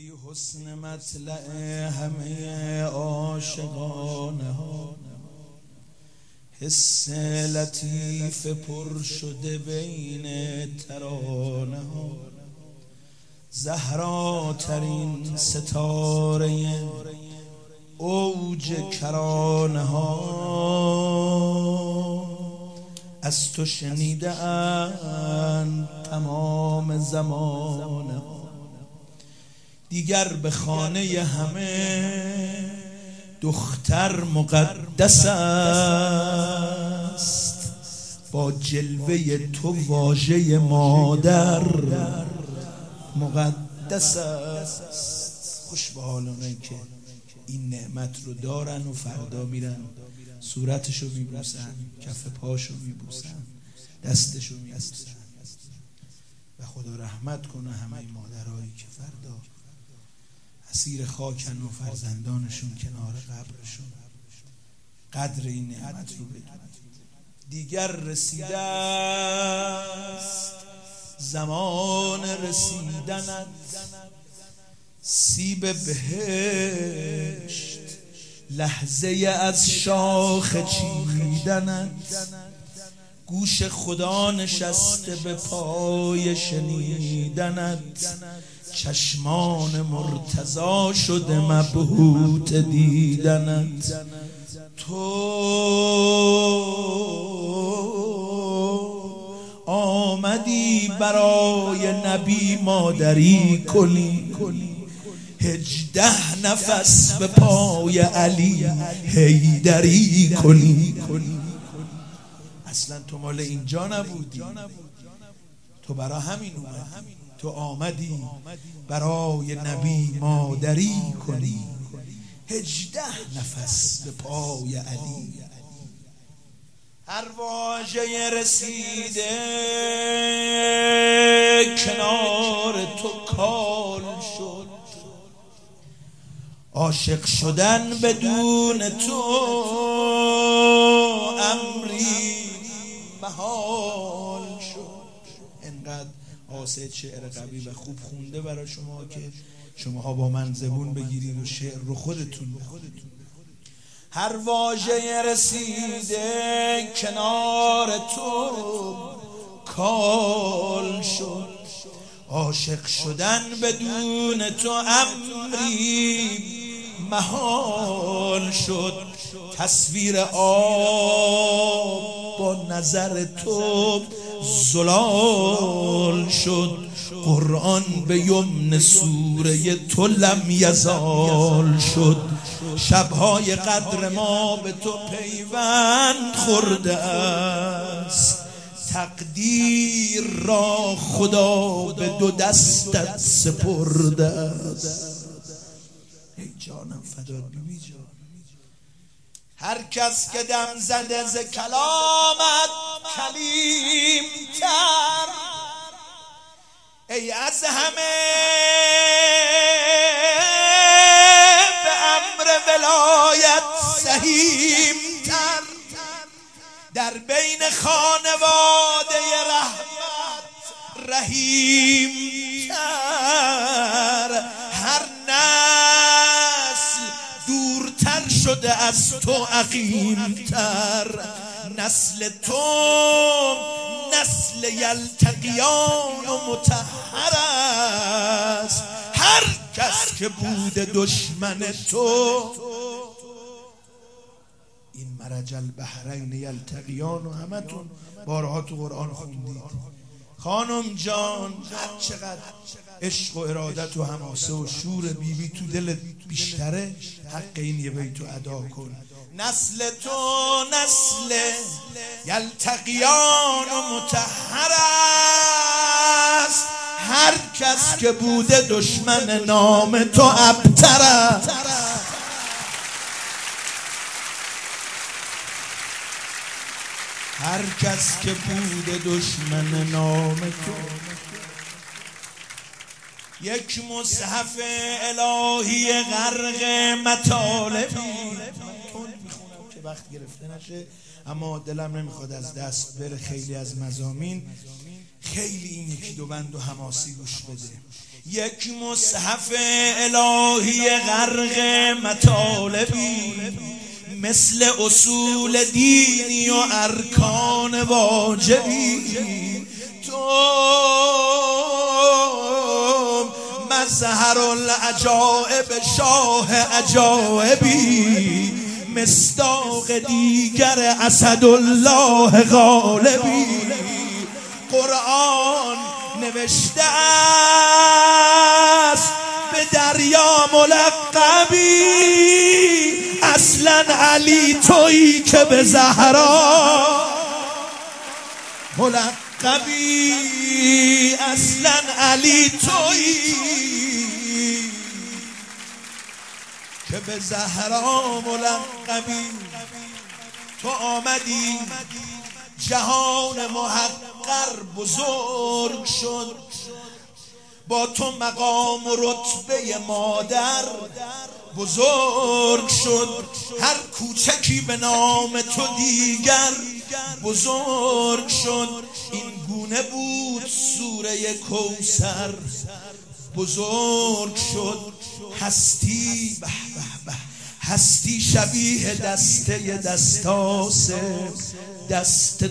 ای حسن مطلع همه عاشقانه ها، حس لطیف پر شده بین ترانه ها، زهراترین ستاره اوج کرانه ها، از تو شنیده اند تمام زمانه ها. دیگر به خانه همه دختر مقدس است، با جلوه تو واژه مادر مقدس است. خوش به حال اونایی که این نعمت رو دارن و فردا میرن صورتشو میبوسن، کف پاشو میبوسن، دستشو میبوسن و خدا رحمت کنه همه مادرایی که فردا اسیر خاکن و فرزندانشون کنار قبرشون. قدر این نعمت رو بدونید. دیگر رسیده است زمان رسیدنت، سیب بهشت لحظه از شاخ چیدنت، گوش خدا نشسته به پای شنیدنت، چشمان مرتضی شده مبهوت دیدنت. تو آمدی برای نبی مادری کنی، 18 نفس به پای علی حیدری کنی. اصلا تو مال اینجا نبودی، تو برا همین اومدی. تو آمدی برای نبی مادری کنی، 18 نفس به پای علی. هر واژه رسیده کنار تو کال شد، عاشق شدن بدون تو امری محال شد. انقدر آسد شعر قوی و خوب خونده برای شما که شماها با من زبون بگیرید و شعر رو خودتون بخونید. هر واژه رسیده کنار تو کال شد، عاشق شدن بدون تو امری محال شد. تصویر آب با نظر تو زلال شد، قرآن به یمن سوره تو لم یزال شد. شبهای قدر ما به تو پیوند خورده است، تقدیر را خدا به 2 دستت سپرده است. ای جانم فدات بیبی جان. هر کس که دم زده ز کلامت کلیم تر، ای از همه به امر ولایت سهیم تر، در بین خانواده رحمت رحیم تر. هر نسل دورتر شده از تو عقیم تر، نسل تو نسل یلتقیان و مطهر است. هر کس که بود دشمن تو، این مرج البحرین یلتقیان و همتون بارها تو قرآن خوندید. خانم جان، هر چقدر عشق و ارادت و حماسه و شور بیبی تو دلت بیشتره، حق این یه بیتو ادا کن. نسل تو نسل یلتقیان و مطهر است، هر کس که بوده دشمن نام تو ابتر است. هر کس که بوده دشمن نام تو. یک مصحف الهی غرق مطالبی، میخونم که وقت گرفته نشه، اما دلم نمیخواد از دست بره خیلی از مضامین. خیلی این 1-2 بند و حماسی گوش بده. یک مصحف الهی غرق مطالبی، مثل اصول دینی و ارکان واجبی. تو مظهر العجائب شاه عجایبی، مصداق دیگر اسدالله غالبی. قرآن نوشته است به دریا ملقبی، اصلا علی تویی که به زهرا ملقبی، اصلا علی تویی که به زهرا ملقبی. تو آمدی جهان محقر بزرگ شد، با تو مقام و رتبه مادر بزرگ شد. هر کوچکی به نام تو دیگر بزرگ شد. این گونه بود سوره کوثر بزرگ شد. هستی به به به، هستی شبیه دسته دستاس دست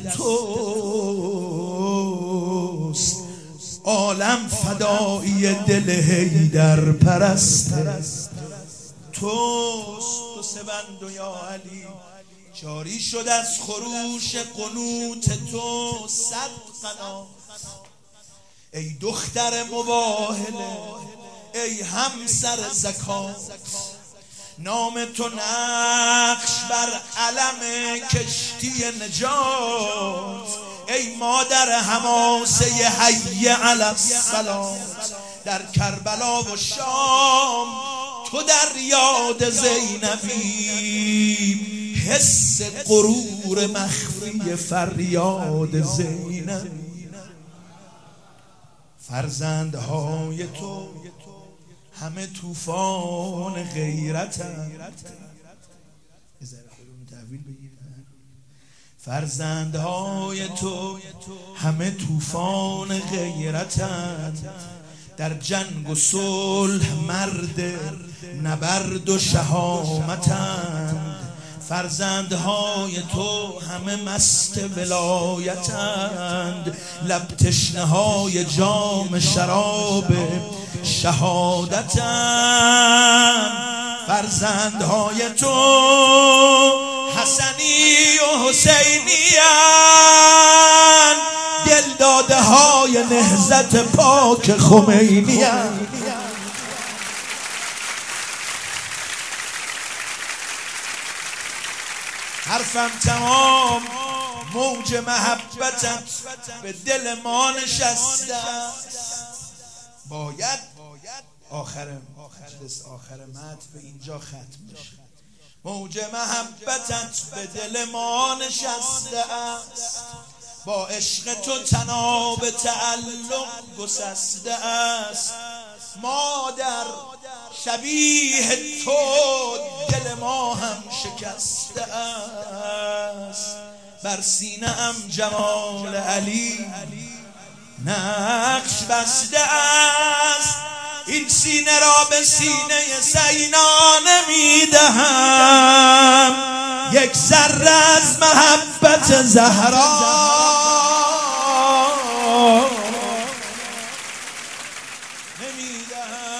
توست. عالم فدایی دل حیدر پرست توست. تو سبند و یا علی جاری شد از خروش قنوت تو صد قنات. ای دختر مباهله، ای همسر زکات، نام تو نقش بر علم کشتی نجات. ای مادر حماسه حی علی الصلات، در کربلا و شام تو در یاد زینبی، حس غرور مخفی فریاد زینبی. فرزندهای تو همه طوفان غیرتند. فرزندهای تو همه طوفان غیرتند، در جنگ و صلح مرد نبرد و شهامتند. فرزندهای تو همه مست ولایتند، لب تشنه های جام شراب شهادتند. فرزندهای تو حسنی و حسینی اند، دلداده های نهضت پاک خمینی اند. حرفم تمام، موج محبتت به دل ما نشسته است. باید آخر متن به اینجا ختم بشه. موج محبتت به دل ما نشسته است، با عشق تو طناب تعلق گسسته است. مادر شبیه تو دل ما هم شکسته است، بر سینه ام جمال علی نقش بسته است. این سینه را به سینه سینا نمیدهم، یک ذره از محبت زهرا نمیدهم.